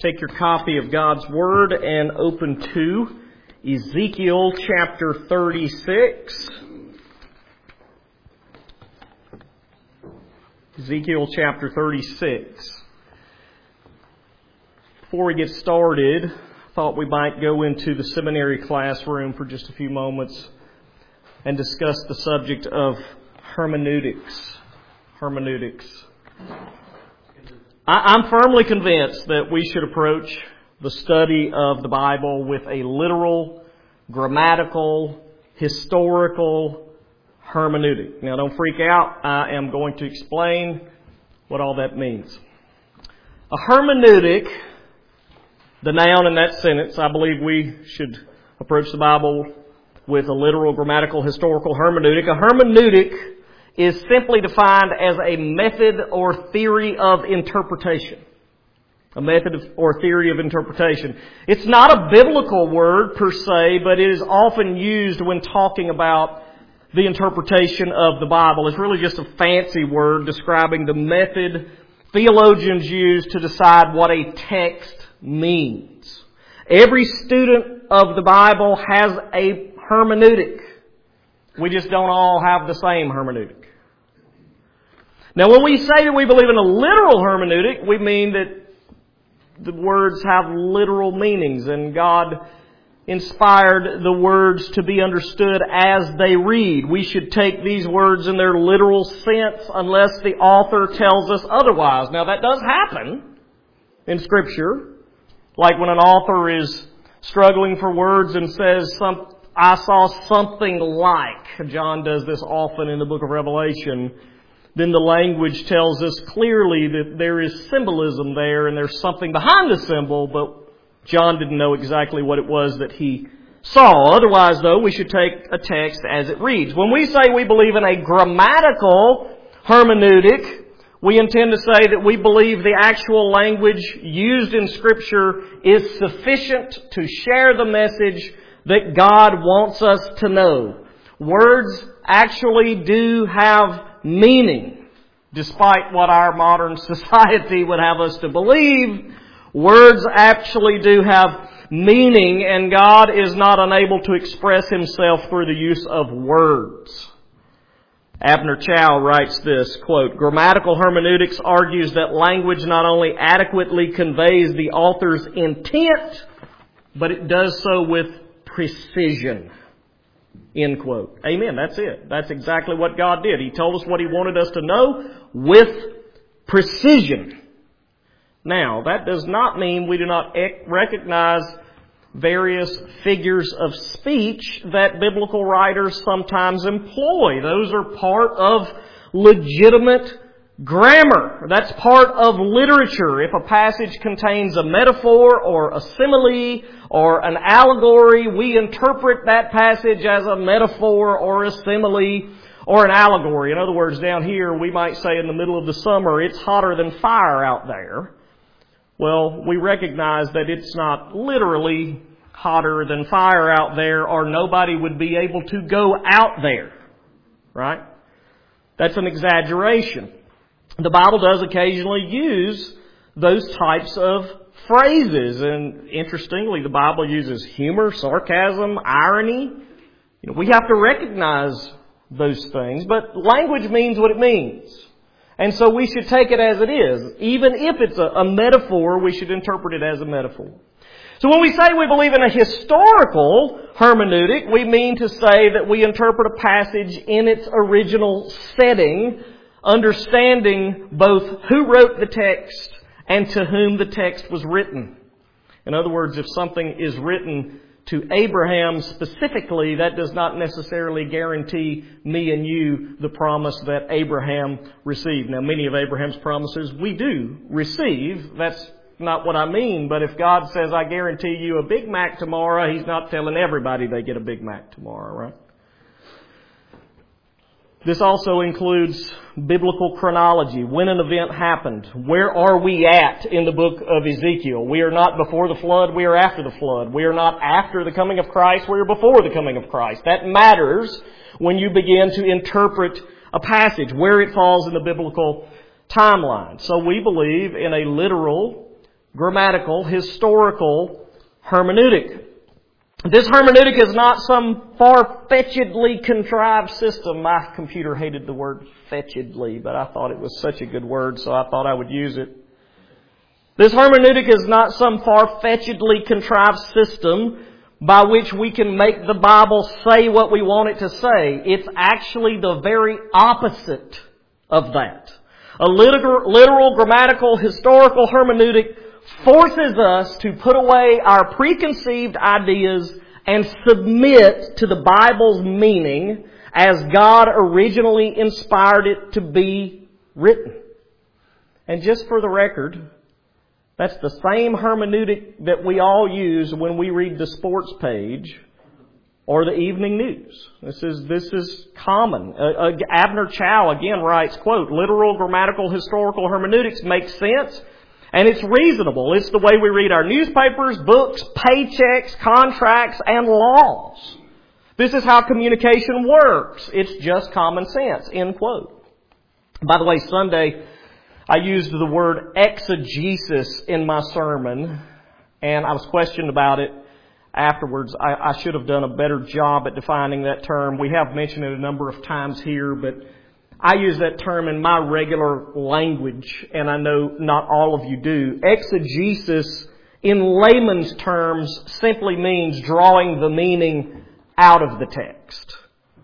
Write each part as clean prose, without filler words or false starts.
Take your copy of God's Word and open to Ezekiel chapter 36. Ezekiel chapter 36. Before we get started, I thought we might go into the seminary classroom for just a few moments and discuss the subject of hermeneutics. Hermeneutics. I'm firmly convinced that we should approach the study of the Bible with a literal, grammatical, historical hermeneutic. Now, don't freak out. I am going to explain what all that means. A hermeneutic, the noun in that sentence, I believe we should approach the Bible with a literal, grammatical, historical hermeneutic. A hermeneutic is simply defined as a method or theory of interpretation. A method or theory of interpretation. It's not a biblical word per se, but it is often used when talking about the interpretation of the Bible. It's really just a fancy word describing the method theologians use to decide what a text means. Every student of the Bible has a hermeneutic. We just don't all have the same hermeneutic. Now, when we say that we believe in a literal hermeneutic, we mean that the words have literal meanings, and God inspired the words to be understood as they read. We should take these words in their literal sense unless the author tells us otherwise. Now, that does happen in Scripture, like when an author is struggling for words and says, I saw something like. John does this often in the book of Revelation. Then the language tells us clearly that there is symbolism there and there's something behind the symbol, but John didn't know exactly what it was that he saw. Otherwise, though, we should take a text as it reads. When we say we believe in a grammatical hermeneutic, we intend to say that we believe the actual language used in Scripture is sufficient to share the message that God wants us to know. Words actually do have meaning, despite what our modern society would have us to believe. Words actually do have meaning, and God is not unable to express Himself through the use of words. Abner Chau writes this, quote, "Grammatical hermeneutics argues that language not only adequately conveys the author's intent, but it does so with precision." End quote. Amen. That's it. That's exactly what God did. He told us what He wanted us to know with precision. Now, that does not mean we do not recognize various figures of speech that biblical writers sometimes employ. Those are part of legitimate grammar. That's part of literature. If a passage contains a metaphor or a simile or an allegory, we interpret that passage as a metaphor or a simile or an allegory. In other words, down here we might say in the middle of the summer, it's hotter than fire out there. Well, we recognize that it's not literally hotter than fire out there, or nobody would be able to go out there. Right? That's an exaggeration. The Bible does occasionally use those types of phrases. And interestingly, the Bible uses humor, sarcasm, irony. We have to recognize those things. But language means what it means. And so we should take it as it is. Even if it's a metaphor, we should interpret it as a metaphor. So when we say we believe in a historical hermeneutic, we mean to say that we interpret a passage in its original setting, understanding both who wrote the text and to whom the text was written. In other words, if something is written to Abraham specifically, that does not necessarily guarantee me and you the promise that Abraham received. Now, many of Abraham's promises we do receive. That's not what I mean. But if God says, I guarantee you a Big Mac tomorrow, He's not telling everybody they get a Big Mac tomorrow, right? This also includes biblical chronology, when an event happened. Where are we at in the book of Ezekiel? We are not before the flood, we are after the flood. We are not after the coming of Christ, we are before the coming of Christ. That matters when you begin to interpret a passage, where it falls in the biblical timeline. So we believe in a literal, grammatical, historical hermeneutic. This hermeneutic is not some far-fetchedly contrived system. My computer hated the word fetchedly, but I thought it was such a good word, so I thought I would use it. This hermeneutic is not some far-fetchedly contrived system by which we can make the Bible say what we want it to say. It's actually the very opposite of that. A literal, grammatical, historical hermeneutic forces us to put away our preconceived ideas and submit to the Bible's meaning as God originally inspired it to be written. And just for the record, that's the same hermeneutic that we all use when we read the sports page or the evening news. This is common. Abner Chau again writes, quote, "Literal, grammatical, historical hermeneutics makes sense, and it's reasonable. It's the way we read our newspapers, books, paychecks, contracts, and laws. This is how communication works. It's just common sense," end quote. By the way, Sunday, I used the word exegesis in my sermon, and I was questioned about it afterwards. I should have done a better job at defining that term. We have mentioned it a number of times here, but I use that term in my regular language, and I know not all of you do. Exegesis, in layman's terms, simply means drawing the meaning out of the text.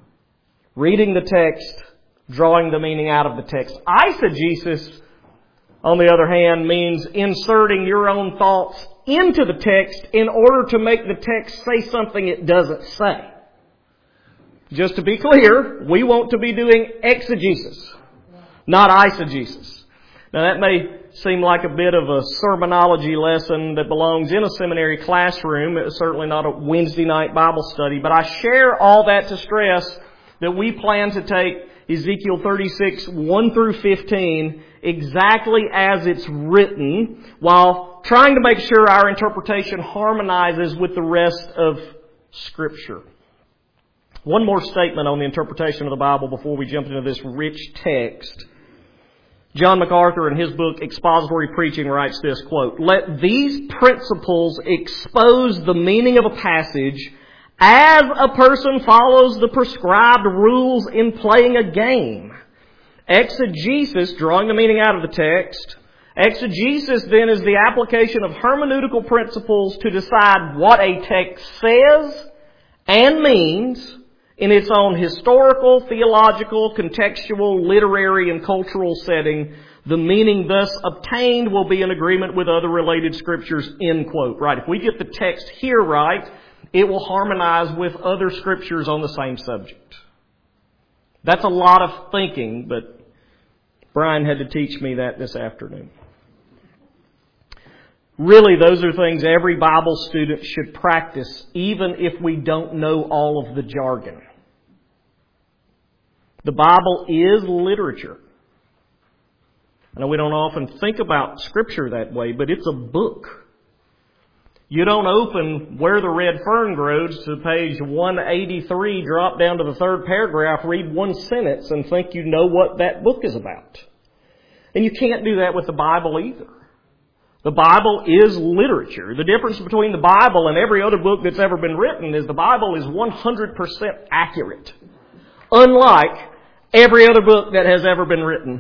Reading the text, drawing the meaning out of the text. Eisegesis, on the other hand, means inserting your own thoughts into the text in order to make the text say something it doesn't say. Just to be clear, we want to be doing exegesis, not eisegesis. Now that may seem like a bit of a sermonology lesson that belongs in a seminary classroom. It's certainly not a Wednesday night Bible study, but I share all that to stress that we plan to take Ezekiel 36, 1 through 15, exactly as it's written, while trying to make sure our interpretation harmonizes with the rest of Scripture. One more statement on the interpretation of the Bible before we jump into this rich text. John MacArthur, in his book Expository Preaching, writes this, quote, "Let these principles expose the meaning of a passage as a person follows the prescribed rules in playing a game. Exegesis, drawing the meaning out of the text. Exegesis, then, is the application of hermeneutical principles to decide what a text says and means in its own historical, theological, contextual, literary, and cultural setting. The meaning thus obtained will be in agreement with other related scriptures," end quote. Right, if we get the text here right, it will harmonize with other scriptures on the same subject. That's a lot of thinking, but Brian had to teach me that this afternoon. Really, those are things every Bible student should practice, even if we don't know all of the jargon. The Bible is literature. I know we don't often think about Scripture that way, but it's a book. You don't open Where the Red Fern Grows to page 183, drop down to the third paragraph, read one sentence, and think you know what that book is about. And you can't do that with the Bible either. The Bible is literature. The difference between the Bible and every other book that's ever been written is the Bible is 100% accurate, unlike every other book that has ever been written.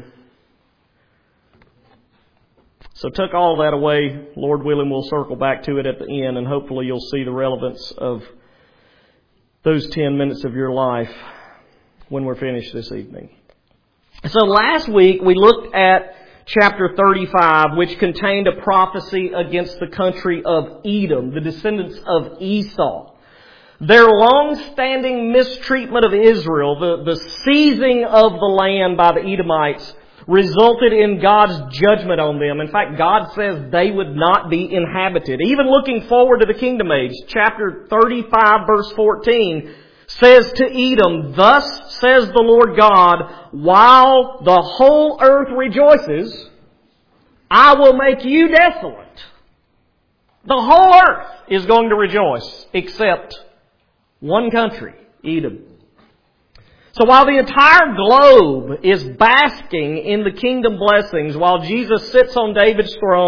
So tuck all that away. Lord willing, we'll circle back to it at the end, and hopefully you'll see the relevance of those 10 minutes of your life when we're finished this evening. So last week we looked at chapter 35, which contained a prophecy against the country of Edom, the descendants of Esau. Their long-standing mistreatment of Israel, the seizing of the land by the Edomites, resulted in God's judgment on them. In fact, God says they would not be inhabited. Even looking forward to the kingdom age, chapter 35, verse 14, says to Edom, "Thus says the Lord God, while the whole earth rejoices, I will make you desolate." The whole earth is going to rejoice, except one country, Edom. So while the entire globe is basking in the kingdom blessings, while Jesus sits on David's throne,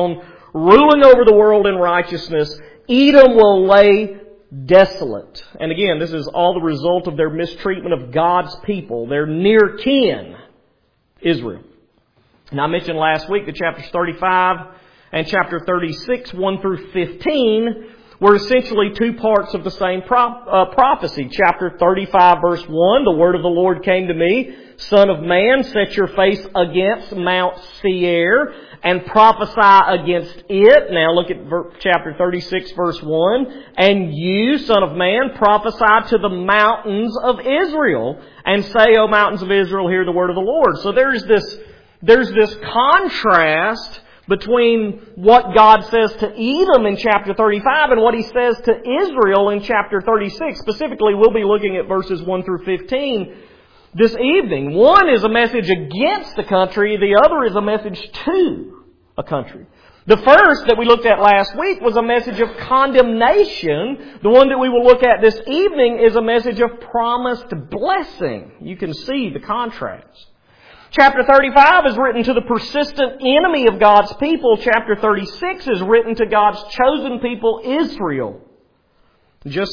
ruling over the world in righteousness, Edom will lay desolate. And again, this is all the result of their mistreatment of God's people, their near kin, Israel. And I mentioned last week that chapters 35 and chapter 36, 1 through 15, were essentially two parts of the same prophecy. Chapter 35, verse 1, the word of the Lord came to me, Son of man, set your face against Mount Seir and prophesy against it. Now look at chapter 36, verse 1. And you, Son of man, prophesy to the mountains of Israel and say, O mountains of Israel, hear the word of the Lord. So there's this contrast between what God says to Edom in chapter 35 and what He says to Israel in chapter 36. Specifically, we'll be looking at verses 1 through 15 this evening. One is a message against the country. The other is a message to a country. The first that we looked at last week was a message of condemnation. The one that we will look at this evening is a message of promised blessing. You can see the contrast. Chapter 35 is written to the persistent enemy of God's people. Chapter 36 is written to God's chosen people, Israel. Just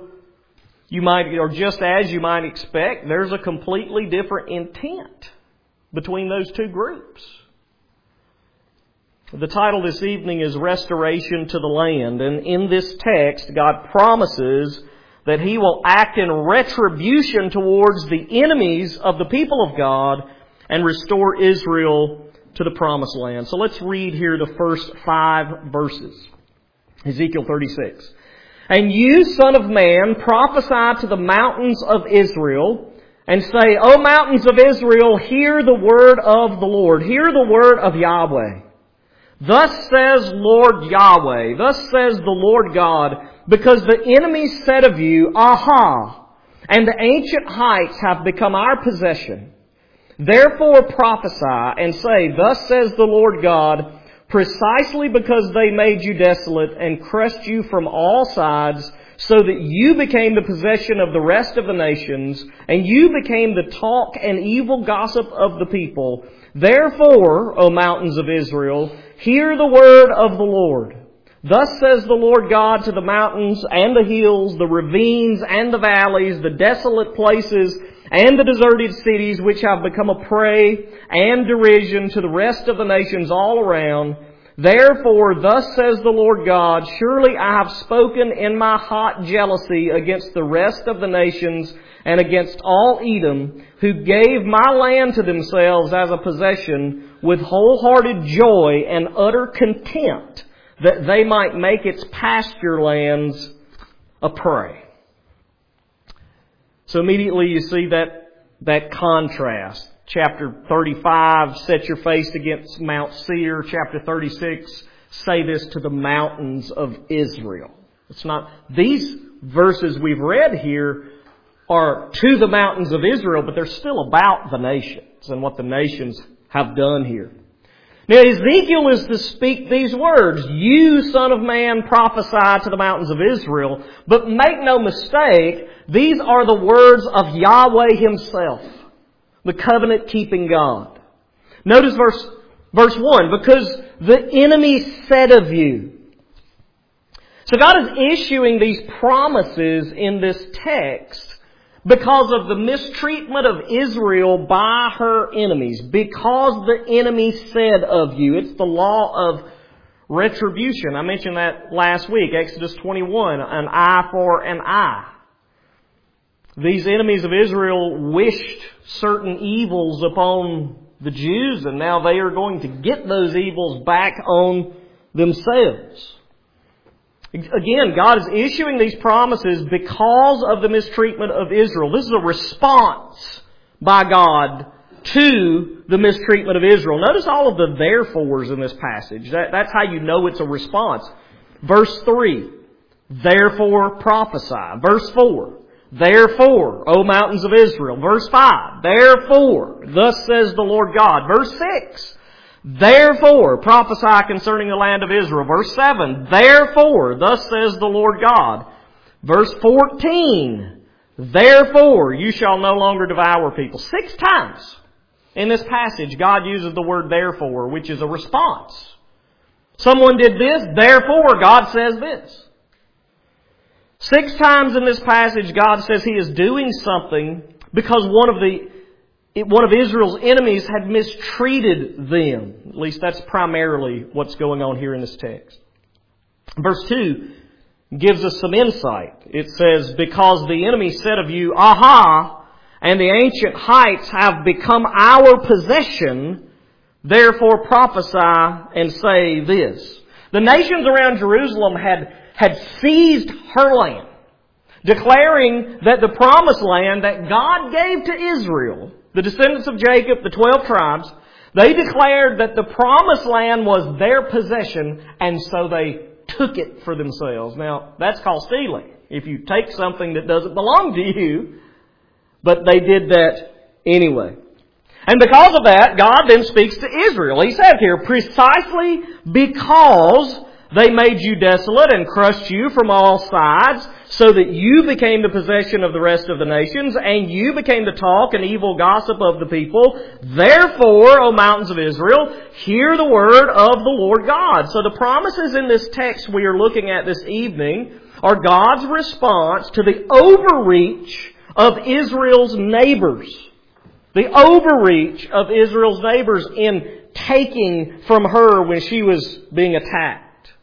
as you might expect, there's a completely different intent between those two groups. The title this evening is Restoration to the Land. And in this text, God promises that He will act in retribution towards the enemies of the people of God and restore Israel to the promised land. So let's read here the first 5 verses. Ezekiel 36. And you, Son of man, prophesy to the mountains of Israel and say, O mountains of Israel, hear the word of the Lord. Hear the word of Yahweh. Thus says Lord Yahweh, thus says the Lord God, because the enemies said of you, Aha, and the ancient heights have become our possession. Therefore prophesy and say, Thus says the Lord God, precisely because they made you desolate and crushed you from all sides, so that you became the possession of the rest of the nations, and you became the talk and evil gossip of the people. Therefore, O mountains of Israel, hear the word of the Lord. Thus says the Lord God to the mountains and the hills, the ravines and the valleys, the desolate places and the deserted cities which have become a prey and derision to the rest of the nations all around. Therefore, thus says the Lord God, surely I have spoken in my hot jealousy against the rest of the nations and against all Edom, who gave my land to themselves as a possession with wholehearted joy and utter contempt, that they might make its pasture lands a prey. So immediately you see that contrast. Chapter 35, set your face against Mount Seir. Chapter 36, say this to the mountains of Israel. It's not, these verses we've read here are to the mountains of Israel, but they're still about the nations and what the nations have done here. Now Ezekiel is to speak these words, You, Son of man, prophesy to the mountains of Israel. But make no mistake, these are the words of Yahweh Himself, the covenant-keeping God. Notice verse 1, because the enemy said of you. So God is issuing these promises in this text because of the mistreatment of Israel by her enemies. Because the enemy said of you. It's the law of retribution. I mentioned that last week, Exodus 21, an eye for an eye. These enemies of Israel wished certain evils upon the Jews, and now they are going to get those evils back on themselves. Again, God is issuing these promises because of the mistreatment of Israel. This is a response by God to the mistreatment of Israel. Notice all of the therefores in this passage. That's how you know it's a response. Verse 3, therefore prophesy. Verse 4, therefore, O mountains of Israel. Verse 5, therefore, thus says the Lord God. Verse 6, therefore, prophesy concerning the land of Israel. Verse 7, therefore, thus says the Lord God. Verse 14, therefore, you shall no longer devour people. 6 times in this passage, God uses the word therefore, which is a response. Someone did this, therefore God says this. 6 times in this passage God says He is doing something because one of Israel's enemies had mistreated them. At least that's primarily what's going on here in this text. Verse 2 gives us some insight. It says, because the enemy said of you, Aha, and the ancient heights have become our possession, therefore prophesy and say this. The nations around Jerusalem had seized her land, declaring that the promised land that God gave to Israel, the descendants of Jacob, the 12 tribes, they declared that the promised land was their possession, and so they took it for themselves. Now, that's called stealing. If you take something that doesn't belong to you, but they did that anyway. And because of that, God then speaks to Israel. He says here, precisely because they made you desolate and crushed you from all sides, so that you became the possession of the rest of the nations, and you became the talk and evil gossip of the people. Therefore, O mountains of Israel, hear the word of the Lord God. So the promises in this text we are looking at this evening are God's response to the overreach of Israel's neighbors. The overreach of Israel's neighbors in taking from her when she was being attacked.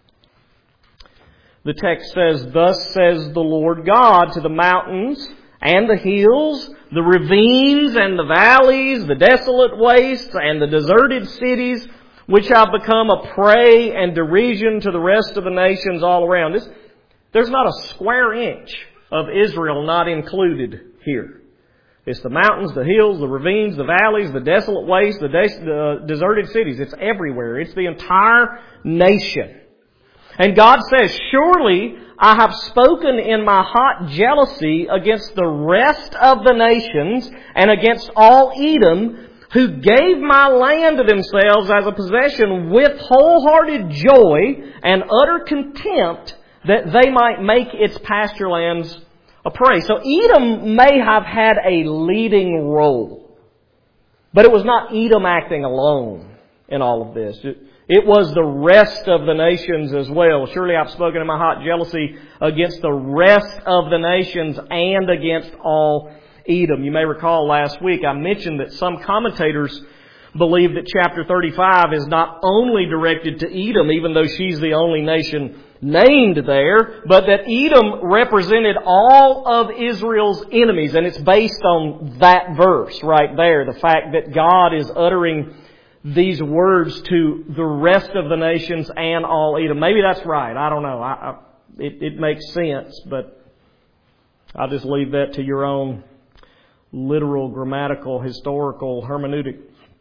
The text says, Thus says the Lord God to the mountains and the hills, the ravines and the valleys, the desolate wastes and the deserted cities, which have become a prey and derision to the rest of the nations all around. There's not a square inch of Israel not included here. It's the mountains, the hills, the ravines, the valleys, the desolate wastes, the deserted cities. It's everywhere. It's the entire nation. And God says, Surely I have spoken in my hot jealousy against the rest of the nations and against all Edom, who gave my land to themselves as a possession with wholehearted joy and utter contempt, that they might make its pasture lands a prey. So Edom may have had a leading role, but it was not Edom acting alone in all of this. It was the rest of the nations as well. Surely I've spoken in my hot jealousy against the rest of the nations and against all Edom. You may recall last week I mentioned that some commentators believe that chapter 35 is not only directed to Edom, even though she's the only nation named there, but that Edom represented all of Israel's enemies. And it's based on that verse right there, the fact that God is uttering these words to the rest of the nations and all Edom. Maybe that's right. I don't know. It makes sense, but I'll just leave that to your own literal, grammatical, historical hermeneutic.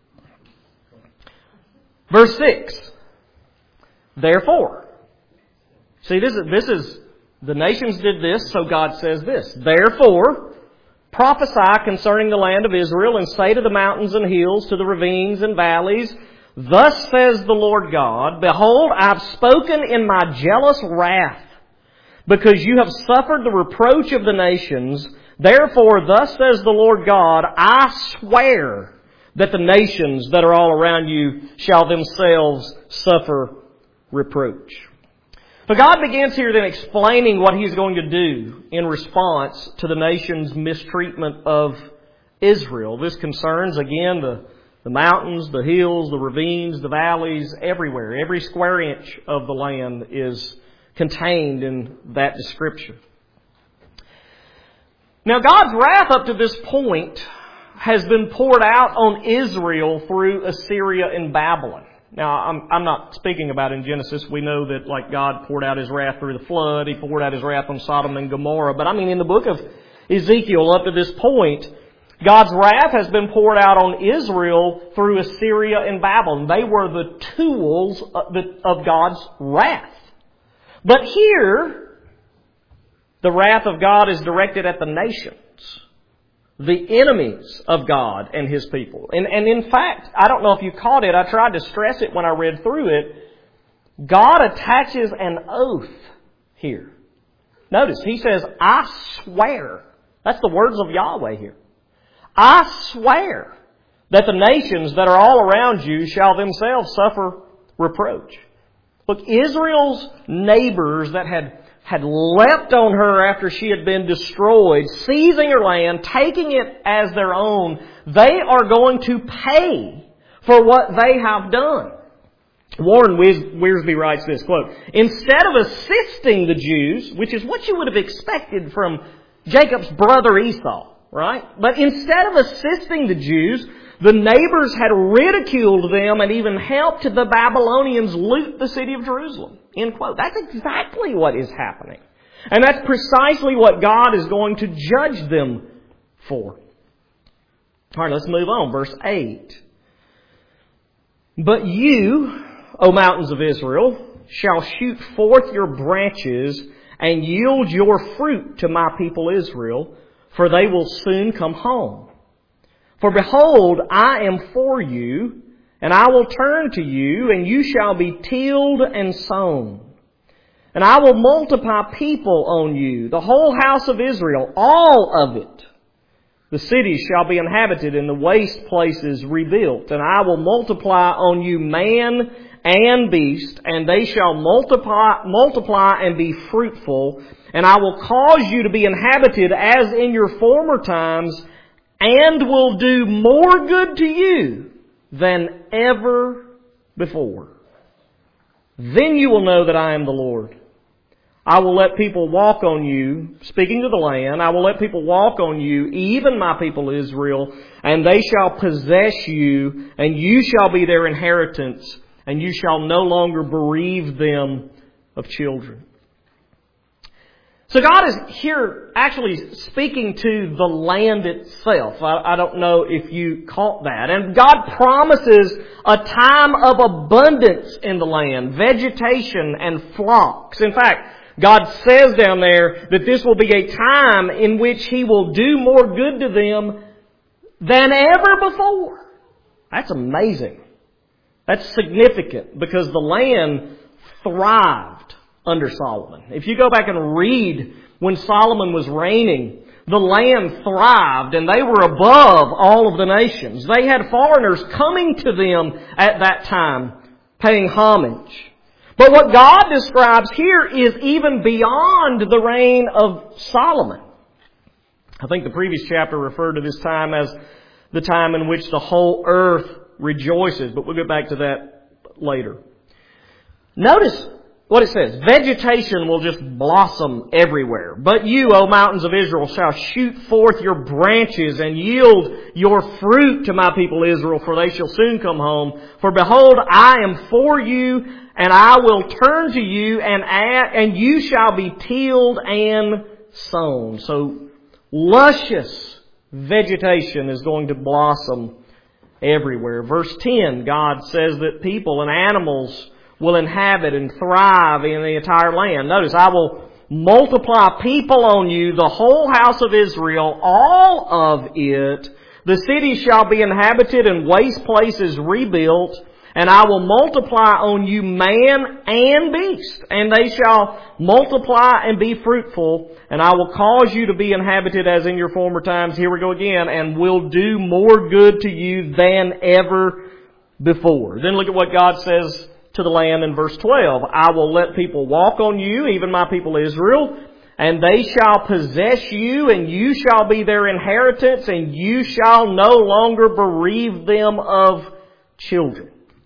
Verse 6. Therefore. See, this is the nations did this, so God says this. Therefore, prophesy concerning the land of Israel, and say to the mountains and hills, to the ravines and valleys, Thus says the Lord God, Behold, I have spoken in my jealous wrath, because you have suffered the reproach of the nations. Therefore, thus says the Lord God, I swear that the nations that are all around you shall themselves suffer reproach. So God begins here then explaining what He's going to do in response to the nation's mistreatment of Israel. This concerns, again, the mountains, the hills, the ravines, the valleys, everywhere. Every square inch of the land is contained in that description. Now, God's wrath up to this point has been poured out on Israel through Assyria and Babylon. Now, I'm not speaking about in Genesis. We know that like God poured out His wrath through the flood. He poured out His wrath on Sodom and Gomorrah. But I mean, in the book of Ezekiel up to this point, God's wrath has been poured out on Israel through Assyria and Babylon. They were the tools of God's wrath. But here, the wrath of God is directed at the nations, the enemies of God and His people. And in fact, I don't know if you caught it, I tried to stress it when I read through it. God attaches an oath here. Notice, He says, I swear. That's the words of Yahweh here. I swear that the nations that are all around you shall themselves suffer reproach. Look, Israel's neighbors that had leapt on her after she had been destroyed, seizing her land, taking it as their own, they are going to pay for what they have done. Warren Wiersbe writes this, quote, "Instead of assisting the Jews," which is what you would have expected from Jacob's brother Esau, right? But instead of assisting the Jews, the neighbors had ridiculed them and even helped the Babylonians loot the city of Jerusalem. End quote. That's exactly what is happening. And that's precisely what God is going to judge them for. All right, let's move on. Verse 8. "But you, O mountains of Israel, shall shoot forth your branches and yield your fruit to my people Israel, for they will soon come home. For behold, I am for you, and I will turn to you, and you shall be tilled and sown. And I will multiply people on you, the whole house of Israel, all of it. The cities shall be inhabited and the waste places rebuilt. And I will multiply on you man and beast, and they shall multiply and be fruitful. And I will cause you to be inhabited as in your former times, and will do more good to you than ever before. Then you will know that I am the Lord. I will let people walk on you," speaking to the land, "I will let people walk on you, even my people Israel, and they shall possess you, and you shall be their inheritance, and you shall no longer bereave them of children." So God is here actually speaking to the land itself. I don't know if you caught that. And God promises a time of abundance in the land, vegetation and flocks. In fact, God says down there that this will be a time in which He will do more good to them than ever before. That's amazing. That's significant because the land thrived under Solomon. If you go back and read when Solomon was reigning, the land thrived and they were above all of the nations. They had foreigners coming to them at that time, paying homage. But what God describes here is even beyond the reign of Solomon. I think the previous chapter referred to this time as the time in which the whole earth rejoices, but we'll get back to that later. Notice what it says. Vegetation will just blossom everywhere. "But you, O mountains of Israel, shall shoot forth your branches and yield your fruit to my people Israel, for they shall soon come home. For behold, I am for you, and I will turn to you, and you shall be tilled and sown." So luscious vegetation is going to blossom everywhere. Verse 10, God says that people and animals will inhabit and thrive in the entire land. Notice, "I will multiply people on you, the whole house of Israel, all of it. The cities shall be inhabited and waste places rebuilt. And I will multiply on you man and beast, and they shall multiply and be fruitful. And I will cause you to be inhabited as in your former times." Here we go again. "And will do more good to you than ever before." Then look at what God says to the land in verse 12. "I will let people walk on you, even my people Israel, and they shall possess you, and you shall be their inheritance, and you shall no longer bereave them of children."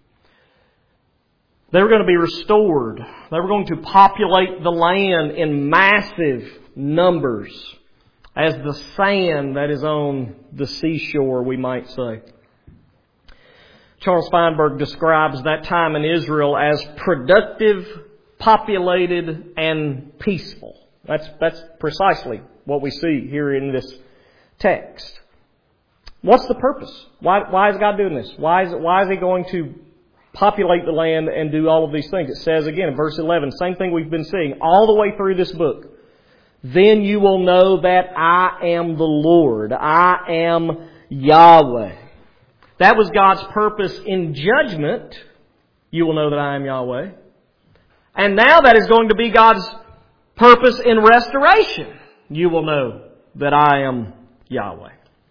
They were going to be restored. They were going to populate the land in massive numbers, as the sand that is on the seashore, we might say. Charles Feinberg describes that time in Israel as productive, populated, and peaceful. That's precisely what we see here in this text. What's the purpose? Why is God doing this? Why is He going to populate the land and do all of these things? It says again in verse 11, same thing we've been seeing all the way through this book. "Then you will know that I am the Lord. I am Yahweh." That was God's purpose in judgment. You will know that I am Yahweh. And now that is going to be God's purpose in restoration. You will know that I am Yahweh.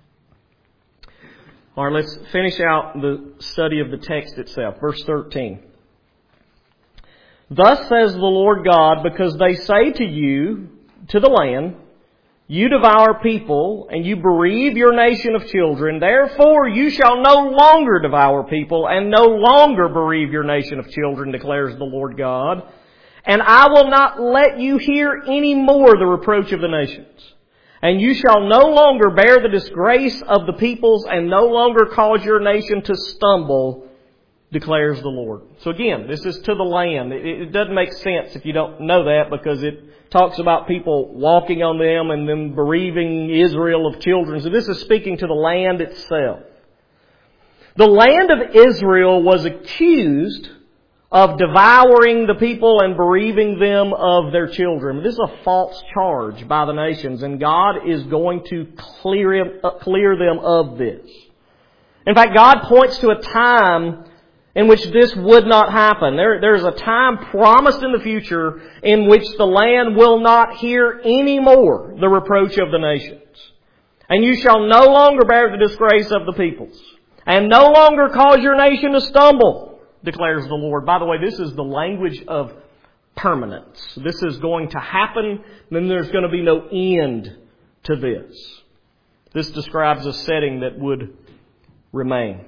All right, let's finish out the study of the text itself. Verse 13. Thus says the Lord God, because they say to you, to the land, you devour people, and you bereave your nation of children. Therefore you shall no longer devour people, and no longer bereave your nation of children, declares the Lord God. And I will not let you hear any more the reproach of the nations. And you shall no longer bear the disgrace of the peoples, and no longer cause your nation to stumble, declares the Lord. So again, this is to the land. It doesn't make sense if you don't know that, because it talks about people walking on them and then bereaving Israel of children. So this is speaking to the land itself. The land of Israel was accused of devouring the people and bereaving them of their children. This is a false charge by the nations, and God is going to clear them of this. In fact, God points to a time in which this would not happen. There's a time promised in the future in which the land will not hear any more the reproach of the nations. And you shall no longer bear the disgrace of the peoples, and no longer cause your nation to stumble, declares the Lord. By the way, this is the language of permanence. This is going to happen, then there's going to be no end to this. This describes a setting that would remain.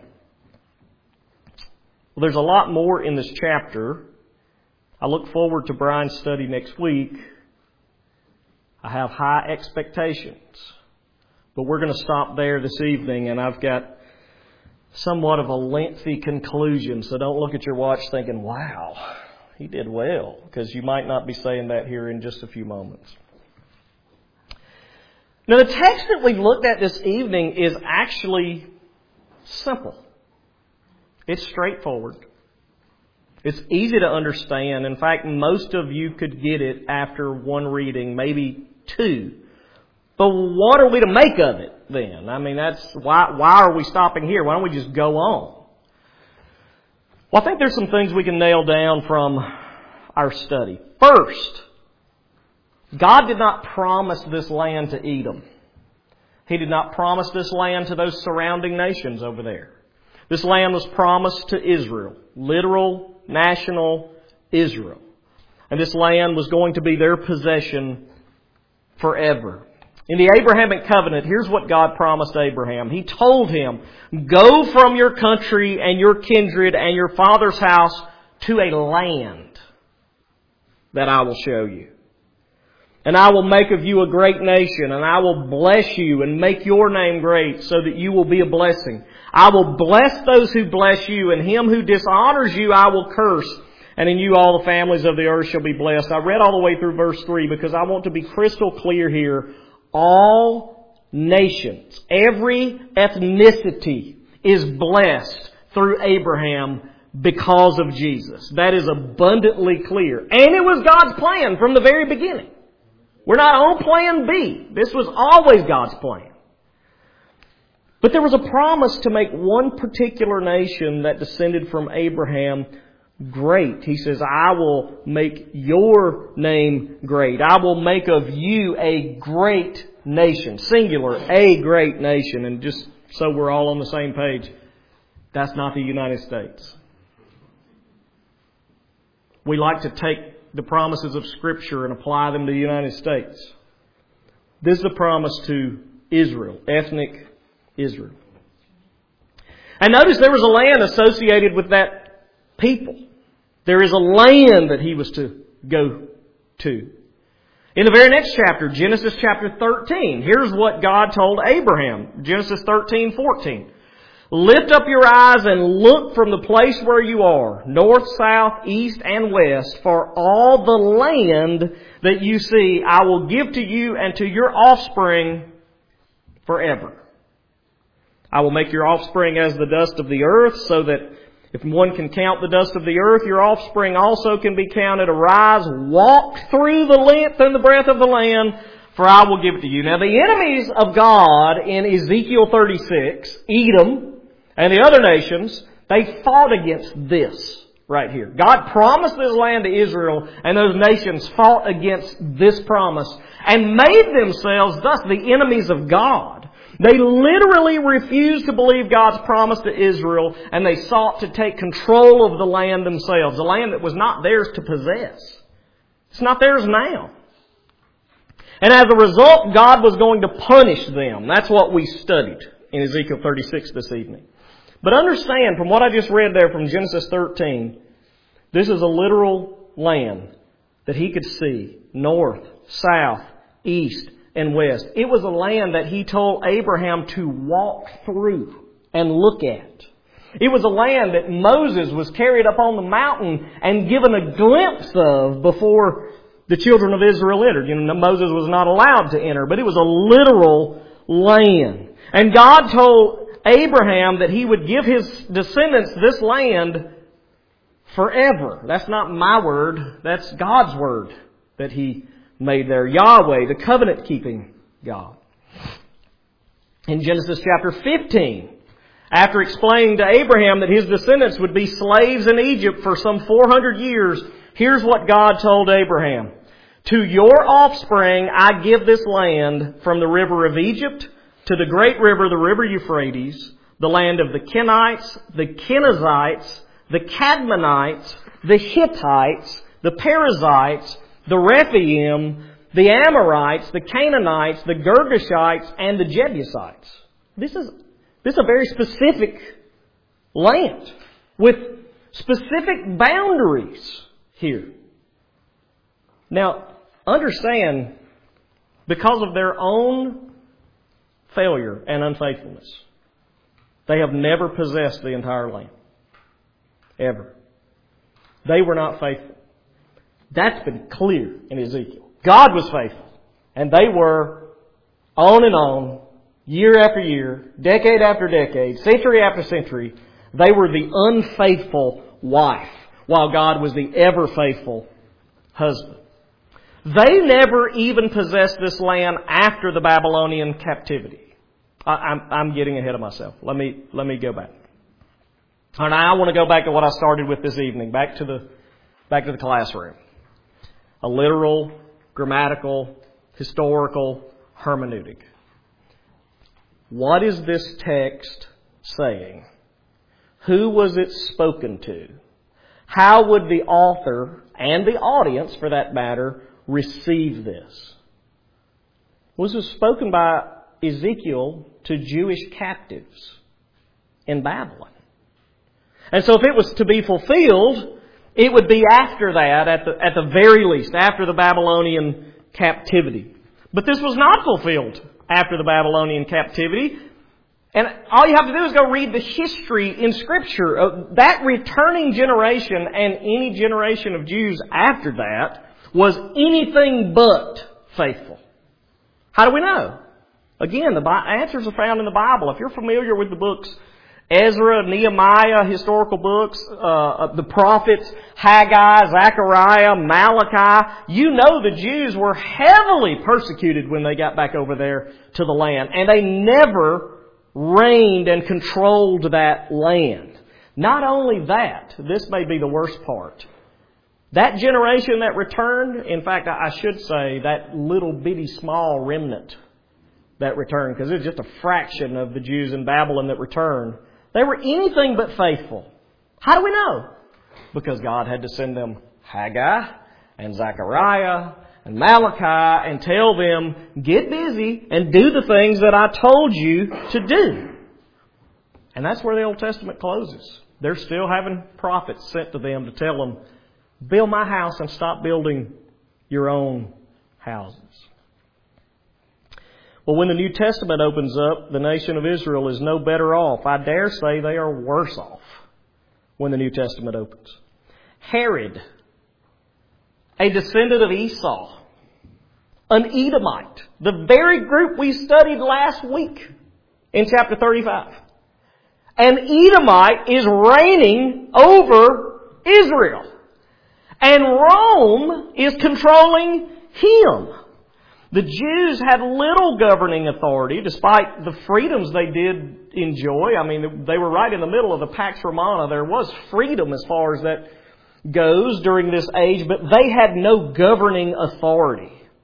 Well, there's a lot more in this chapter. I look forward to Brian's study next week. I have high expectations. But we're going to stop there this evening, and I've got somewhat of a lengthy conclusion. So don't look at your watch thinking, wow, he did well, because you might not be saying that here in just a few moments. Now, the text that we've looked at this evening is actually simple. It's straightforward. It's easy to understand. In fact, most of you could get it after one reading, maybe two. But what are we to make of it then? I mean, that's why are we stopping here? Why don't we just go on? Well, I think there's some things we can nail down from our study. First, God did not promise this land to Edom. He did not promise this land to those surrounding nations over there. This land was promised to Israel, literal, national Israel. And this land was going to be their possession forever. In the Abrahamic covenant, here's what God promised Abraham. He told him, go from your country and your kindred and your father's house to a land that I will show you. And I will make of you a great nation, and I will bless you and make your name great so that you will be a blessing. I will bless those who bless you, and him who dishonors you I will curse. And in you all the families of the earth shall be blessed. I read all the way through verse 3 because I want to be crystal clear here. All nations, every ethnicity is blessed through Abraham because of Jesus. That is abundantly clear. And it was God's plan from the very beginning. We're not on plan B. This was always God's plan. But there was a promise to make one particular nation that descended from Abraham great. He says, I will make your name great. I will make of you a great nation. Singular, a great nation. And just so we're all on the same page, that's not the United States. We like to take the promises of Scripture and apply them to the United States. This is a promise to Israel, ethnic Israel. And notice there was a land associated with that people. There is a land that he was to go to. In the very next chapter, Genesis chapter 13, here's what God told Abraham. Genesis 13:14. Lift up your eyes and look from the place where you are, north, south, east, and west, for all the land that you see I will give to you and to your offspring forever. I will make your offspring as the dust of the earth, so that if one can count the dust of the earth, your offspring also can be counted. Arise, walk through the length and the breadth of the land, for I will give it to you. Now, the enemies of God in Ezekiel 36, Edom, and the other nations, they fought against this right here. God promised this land to Israel, and those nations fought against this promise and made themselves thus the enemies of God. They literally refused to believe God's promise to Israel, and they sought to take control of the land themselves, a land that was not theirs to possess. It's not theirs now. And as a result, God was going to punish them. That's what we studied in Ezekiel 36 this evening. But understand, from what I just read there from Genesis 13, this is a literal land that he could see, north, south, east, and west. It was a land that he told Abraham to walk through and look at. It was a land that Moses was carried up on the mountain and given a glimpse of before the children of Israel entered. You know, Moses was not allowed to enter, but it was a literal land. And God told Abraham that he would give his descendants this land forever. That's not my word. That's God's word that he made there. Yahweh, the covenant-keeping God. In Genesis chapter 15, after explaining to Abraham that his descendants would be slaves in Egypt for some 400 years, here's what God told Abraham. To your offspring I give this land from the river of Egypt to the great river, the river Euphrates, the land of the Kenites, the Kenizzites, the Cadmonites, the Hittites, the Perizzites, the Rephaim, the Amorites, the Canaanites, the Girgashites, and the Jebusites. This is a very specific land with specific boundaries here. Now, understand, because of their own failure and unfaithfulness, they have never possessed the entire land. Ever. They were not faithful. That's been clear in Ezekiel. God was faithful. And they were on and on, year after year, decade after decade, century after century. They were the unfaithful wife, while God was the ever-faithful husband. They never even possessed this land after the Babylonian captivity. I'm getting ahead of myself. Let me go back. And I want to go back to what I started with this evening, back to the classroom. A literal, grammatical, historical hermeneutic. What is this text saying? Who was it spoken to? How would the author, and the audience for that matter, receive this? Was it spoken by Ezekiel to Jewish captives in Babylon? And so if it was to be fulfilled, it would be after that, at the very least, after the Babylonian captivity. But this was not fulfilled after the Babylonian captivity. And all you have to do is go read the history in Scripture. That returning generation and any generation of Jews after that was anything but faithful. How do we know? Again, the answers are found in the Bible. If you're familiar with the books Ezra, Nehemiah, historical books, the prophets, Haggai, Zechariah, Malachi, you know the Jews were heavily persecuted when they got back over there to the land. And they never reigned and controlled that land. Not only that, this may be the worst part. That generation that returned, in fact, I should say that little bitty small remnant that returned, because it was just a fraction of the Jews in Babylon that returned. They were anything but faithful. How do we know? Because God had to send them Haggai and Zechariah and Malachi and tell them, get busy and do the things that I told you to do. And that's where the Old Testament closes. They're still having prophets sent to them to tell them, build my house and stop building your own houses. Well, when the New Testament opens up, the nation of Israel is no better off. I dare say they are worse off when the New Testament opens. Herod, a descendant of Esau, an Edomite, the very group we studied last week in chapter 35. An Edomite is reigning over Israel. And Rome is controlling him. The Jews had little governing authority, despite the freedoms they did enjoy. I mean, they were right in the middle of the Pax Romana. There was freedom as far as that goes during this age, but they had no governing authority.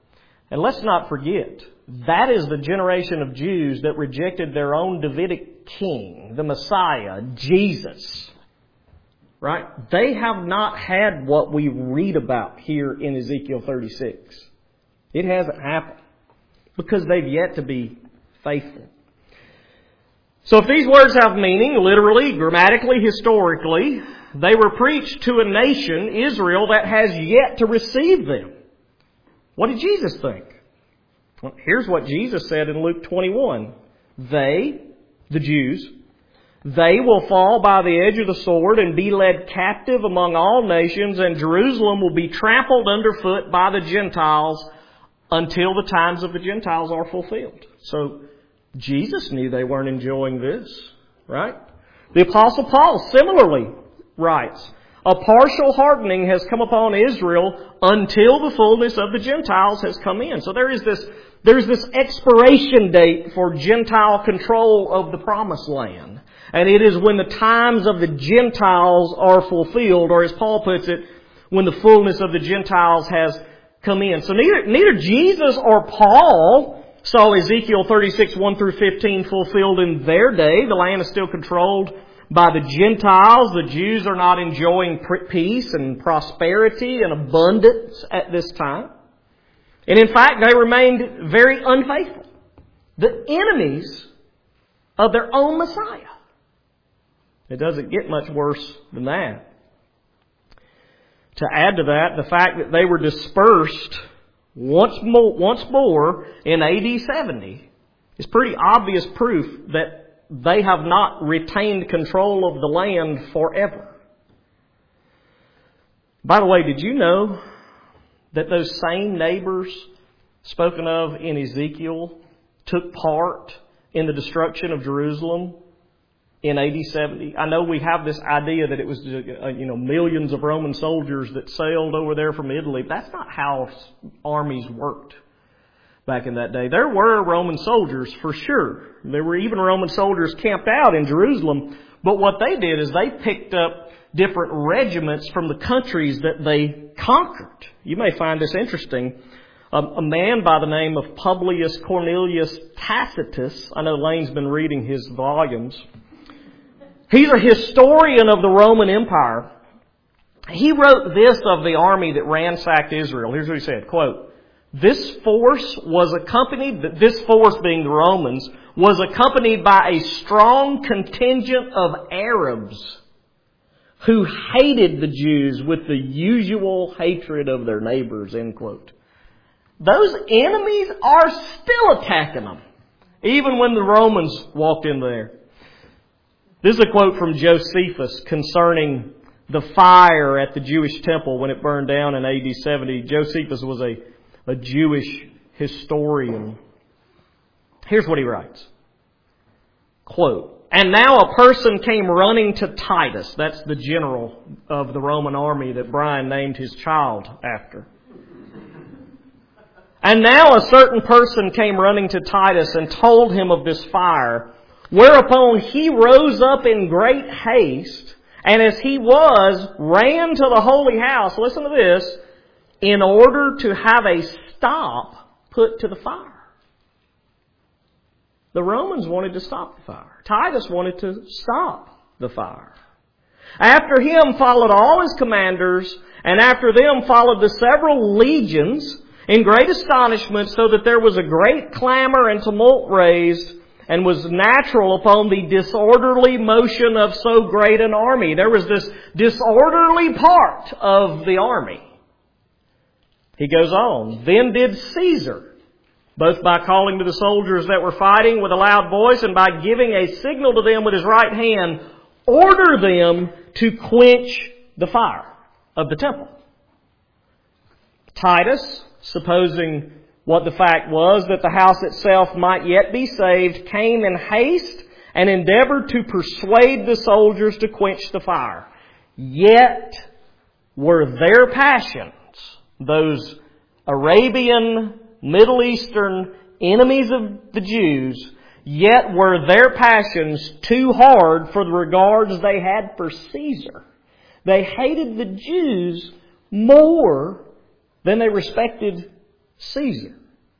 And let's not forget, that is the generation of Jews that rejected their own Davidic king, the Messiah, Jesus. Right? They have not had what we read about here in Ezekiel 36. It hasn't happened because they've yet to be faithful. So if these words have meaning, literally, grammatically, historically, they were preached to a nation, Israel, that has yet to receive them. What did Jesus think? Well, here's what Jesus said in Luke 21. They, the Jews, they will fall by the edge of the sword and be led captive among all nations, and Jerusalem will be trampled underfoot by the Gentiles until the times of the Gentiles are fulfilled. So Jesus knew they weren't enjoying this, right? The Apostle Paul similarly writes, a partial hardening has come upon Israel until the fullness of the Gentiles has come in. So there's this expiration date for Gentile control of the promised land. And it is when the times of the Gentiles are fulfilled, or as Paul puts it, when the fullness of the Gentiles has come in. So neither Jesus or Paul saw Ezekiel 36, 1 through 15 fulfilled in their day. The land is still controlled by the Gentiles. The Jews are not enjoying peace and prosperity and abundance at this time. And in fact, they remained very unfaithful. The enemies of their own Messiah. It doesn't get much worse than that. To add to that, the fact that they were dispersed once more in AD 70 is pretty obvious proof that they have not retained control of the land forever. By the way, did you know that those same neighbors spoken of in Ezekiel took part in the destruction of Jerusalem in AD 70? I know we have this idea that it was millions of Roman soldiers that sailed over there from Italy. That's not how armies worked back in that day. There were Roman soldiers for sure. There were even Roman soldiers camped out in Jerusalem. But what they did is they picked up different regiments from the countries that they conquered. You may find this interesting. A man by the name of Publius Cornelius Tacitus, I know Lane's been reading his volumes. He's a historian of the Roman Empire. He wrote this of the army that ransacked Israel. Here's what he said, quote, this force being the Romans, was accompanied by a strong contingent of Arabs who hated the Jews with the usual hatred of their neighbors, end quote. Those enemies are still attacking them, even when the Romans walked in there. This is a quote from Josephus concerning the fire at the Jewish temple when it burned down in AD 70. Josephus was a Jewish historian. Here's what he writes. Quote, and now a person came running to Titus. That's the general of the Roman army that Brian named his child after. And now a certain person came running to Titus and told him of this fire, whereupon he rose up in great haste, and as he ran to the holy house, listen to this, in order to have a stop put to the fire. The Romans wanted to stop the fire. Titus wanted to stop the fire. After him followed all his commanders, and after them followed the several legions in great astonishment, so that there was a great clamor and tumult raised, and was natural upon the disorderly motion of so great an army. There was this disorderly part of the army. He goes on. Then did Caesar, both by calling to the soldiers that were fighting with a loud voice and by giving a signal to them with his right hand, order them to quench the fire of the temple. Titus, supposing what the fact was that the house itself might yet be saved, came in haste and endeavored to persuade the soldiers to quench the fire. Yet were their passions, those Arabian, Middle Eastern enemies of the Jews, yet were their passions too hard for the regards they had for Caesar. They hated the Jews more than they respected Caesar.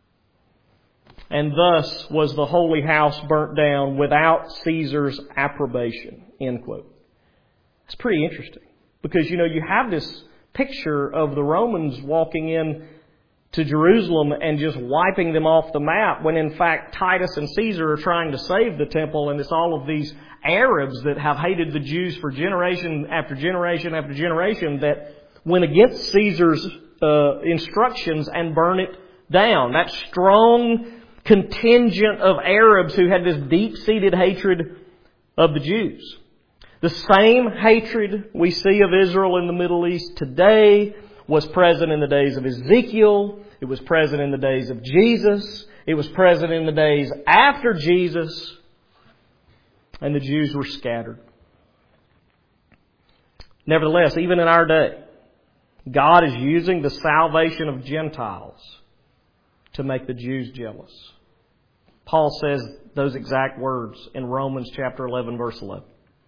and thus was the holy house burnt down without Caesar's approbation." End quote. It's pretty interesting because, you have this picture of the Romans walking in to Jerusalem and just wiping them off the map, when in fact Titus and Caesar are trying to save the temple, and it's all of these Arabs that have hated the Jews for generation after generation after generation that went against Caesar's instructions and burn it down. That strong contingent of Arabs who had this deep-seated hatred of the Jews. The same hatred we see of Israel in the Middle East today was present in the days of Ezekiel. It was present in the days of Jesus. It was present in the days after Jesus. And the Jews were scattered. Nevertheless, even in our day, God is using the salvation of Gentiles to make the Jews jealous. Paul says those exact words in Romans chapter 11, verse 11.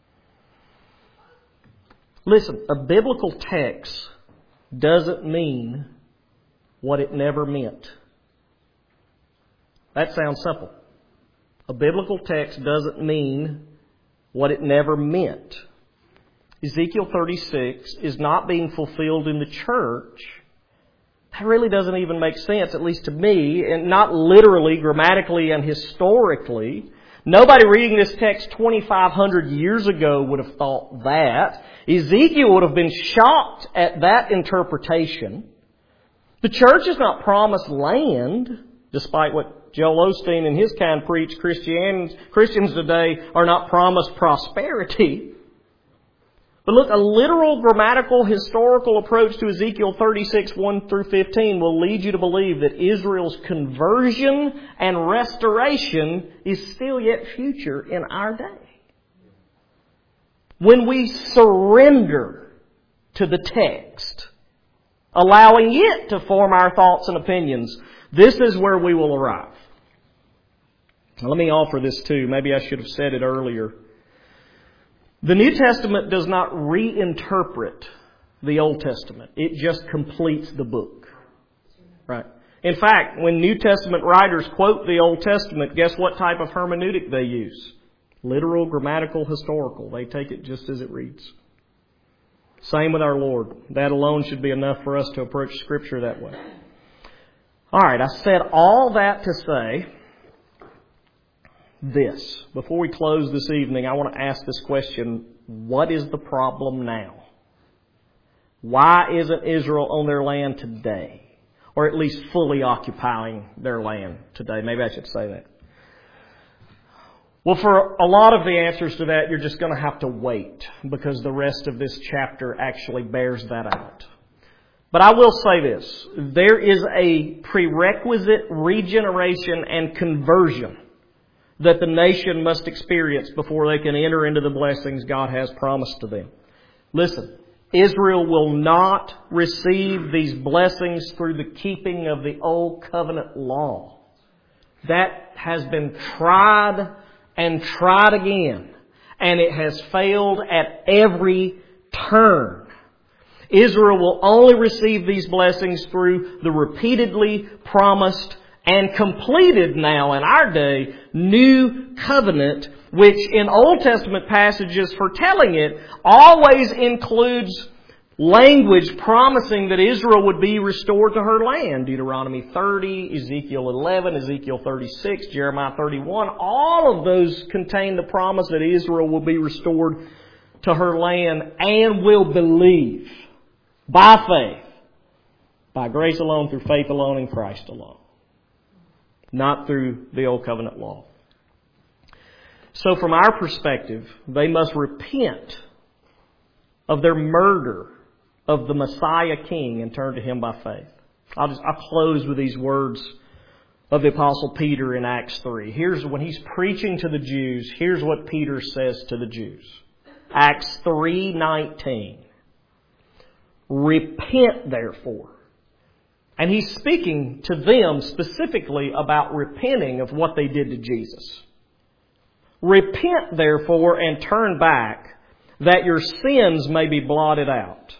Listen, a biblical text doesn't mean what it never meant. That sounds simple. A biblical text doesn't mean what it never meant. Ezekiel 36 is not being fulfilled in the church. That really doesn't even make sense, at least to me, and not literally, grammatically, and historically. Nobody reading this text 2,500 years ago would have thought that. Ezekiel would have been shocked at that interpretation. The church is not promised land, despite what Joel Osteen and his kind preach. Christians today are not promised prosperity. But look, a literal, grammatical, historical approach to Ezekiel 36, 1 through 15 will lead you to believe that Israel's conversion and restoration is still yet future in our day. When we surrender to the text, allowing it to form our thoughts and opinions, this is where we will arrive. Now, let me offer this too. Maybe I should have said it earlier. The New Testament does not reinterpret the Old Testament. It just completes the book. Right? In fact, when New Testament writers quote the Old Testament, guess what type of hermeneutic they use? Literal, grammatical, historical. They take it just as it reads. Same with our Lord. That alone should be enough for us to approach Scripture that way. All right, I said all that to say this. Before we close this evening, I want to ask this question: what is the problem now? Why isn't Israel on their land today? Or at least fully occupying their land today? Maybe I should say that. Well, for a lot of the answers to that, you're just going to have to wait, because the rest of this chapter actually bears that out. But I will say this: there is a prerequisite regeneration and conversion that the nation must experience before they can enter into the blessings God has promised to them. Listen, Israel will not receive these blessings through the keeping of the Old Covenant law. That has been tried and tried again, and it has failed at every turn. Israel will only receive these blessings through the repeatedly promised and completed now in our day new covenant, which in Old Testament passages foretelling it always includes language promising that Israel would be restored to her land. Deuteronomy 30, Ezekiel 11, Ezekiel 36, Jeremiah 31. All of those contain the promise that Israel will be restored to her land and will believe by faith, by grace alone, through faith alone, in Christ alone. Not through the Old Covenant law. So from our perspective, they must repent of their murder of the Messiah King and turn to Him by faith. I'll close with these words of the Apostle Peter in Acts 3. Here's when he's preaching to the Jews. Here's what Peter says to the Jews. Acts 3:19. Repent therefore. And he's speaking to them specifically about repenting of what they did to Jesus. Repent therefore and turn back, that your sins may be blotted out,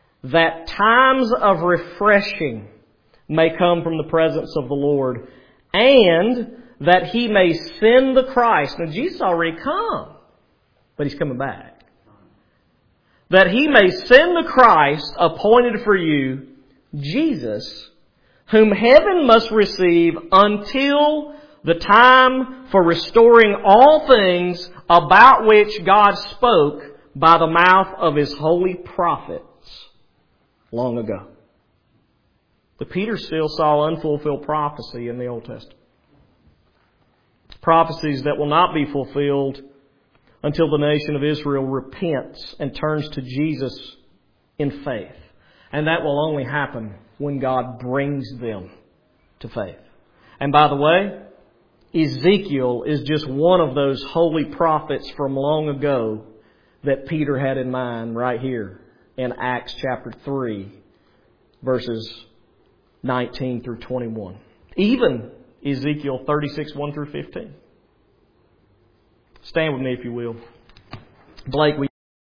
that times of refreshing may come from the presence of the Lord, and that He may send the Christ. Now, Jesus already come, but He's coming back. That He may send the Christ appointed for you, Jesus, whom heaven must receive until the time for restoring all things about which God spoke by the mouth of His holy prophets long ago. But Peter still saw unfulfilled prophecy in the Old Testament. Prophecies that will not be fulfilled until the nation of Israel repents and turns to Jesus in faith. And that will only happen when God brings them to faith. And by the way, Ezekiel is just one of those holy prophets from long ago that Peter had in mind right here in Acts chapter 3, verses 19 through 21. Even Ezekiel 36, 1 through 15. Stand with me if you will. Blake,